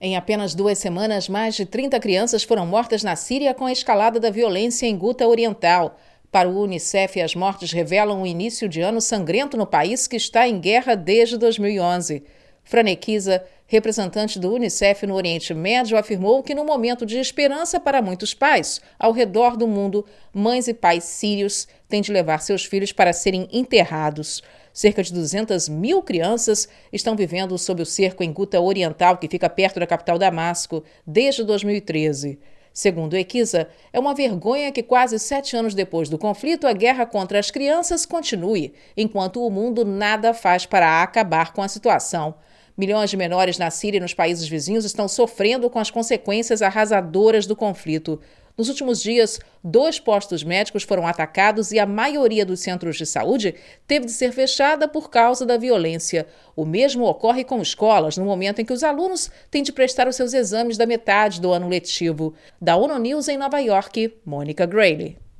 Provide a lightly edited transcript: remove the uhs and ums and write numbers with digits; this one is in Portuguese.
Em apenas 2 semanas, mais de 30 crianças foram mortas na Síria com a escalada da violência em Guta Oriental. Para o Unicef, as mortes revelam o início de ano sangrento no país que está em guerra desde 2011. Franekiza, representante do Unicef no Oriente Médio, afirmou que no momento de esperança para muitos pais, ao redor do mundo, mães e pais sírios têm de levar seus filhos para serem enterrados. Cerca de 200 mil crianças estão vivendo sob o cerco em Guta Oriental, que fica perto da capital Damasco, desde 2013. Segundo Equiza, é uma vergonha que quase 7 anos depois do conflito, a guerra contra as crianças continue, enquanto o mundo nada faz para acabar com a situação. Milhões de menores na Síria e nos países vizinhos estão sofrendo com as consequências arrasadoras do conflito. Nos últimos dias, 2 postos médicos foram atacados e a maioria dos centros de saúde teve de ser fechada por causa da violência. O mesmo ocorre com escolas, no momento em que os alunos têm de prestar os seus exames da metade do ano letivo. Da ONU News em Nova York, Mônica Grayle.